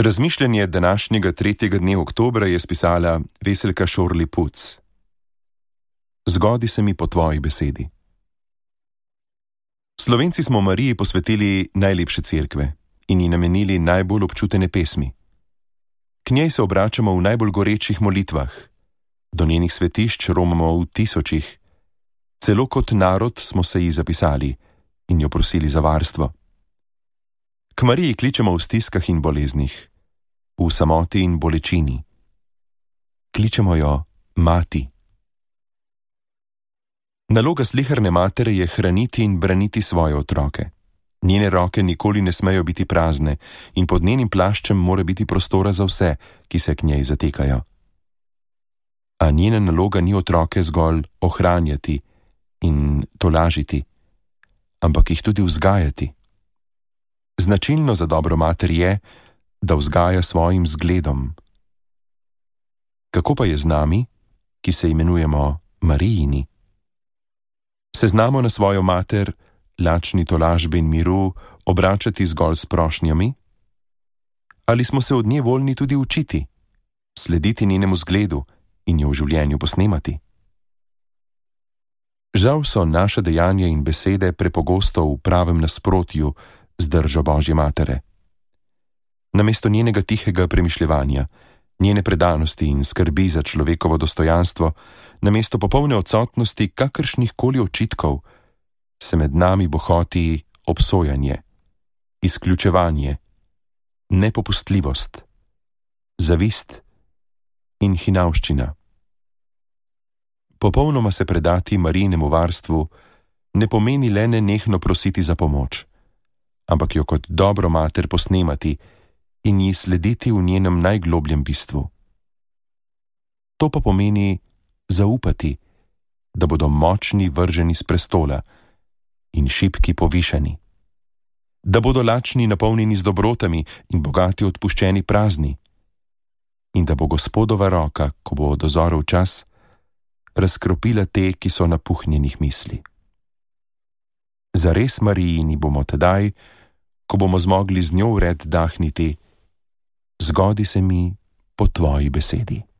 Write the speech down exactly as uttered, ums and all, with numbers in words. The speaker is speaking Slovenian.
Razmišljanje današnjega tretjega dne oktobra je spisala Veselka Šorli Puc. Zgodi se mi po tvoji besedi. Slovenci smo Mariji posvetili najlepše cerkve in ji namenili najbolj občutene pesmi. K njej se obračamo v najbolj gorečih molitvah, do njenih svetišč romamo v tisočih, celo kot narod smo se ji zapisali in jo prosili za varstvo. K Mariji kličemo v stiskah in boleznih, v samoti in bolečini. Kličemo jo Mati. Naloga sleherne matere je hraniti in braniti svoje otroke. Njene roke nikoli ne smejo biti prazne in pod njenim plaščem mora biti prostora za vse, ki se k njej zatekajo. A njena naloga ni otroke zgolj ohranjati in tolažiti, ampak jih tudi vzgajati. Značilno za dobro mater je, da vzgaja svojim zgledom. Kako pa je z nami, ki se imenujemo Marijini? Se znamo na svojo mater, lačni tolažbe in miru, obračati zgolj s prošnjami? Ali smo se od nje voljni tudi učiti, slediti njenemu zgledu in jo v življenju posnemati? Žal so naše dejanja in besede prepogosto v pravem nasprotju z držo Božje matere. Namesto njenega tihega premišljevanja, njene predanosti in skrbi za človekovo dostojanstvo, namesto popolne odsotnosti kakršnih koli očitkov, se med nami bohoti obsojanje, izključevanje, nepopustljivost, zavist in hinavščina. Popolnoma se predati Marijinemu varstvu ne pomeni le nenehno prositi za pomoč, ampak jo kot dobro mater posnemati in ji slediti v njenem najglobljem bistvu. To pa pomeni zaupati, da bodo močni vrženi s prestola in šibki povišani, da bodo lačni napolnjeni z dobrotami in bogati odpuščeni prazni, in da bo Gospodova roka, ko bo dozorel čas, razkropila te, ki so napuhnjenih misli. Zares Marijini bomo tedaj, ko bomo zmogli z njo vred dahniti: zgodi se mi po tvoji besedi.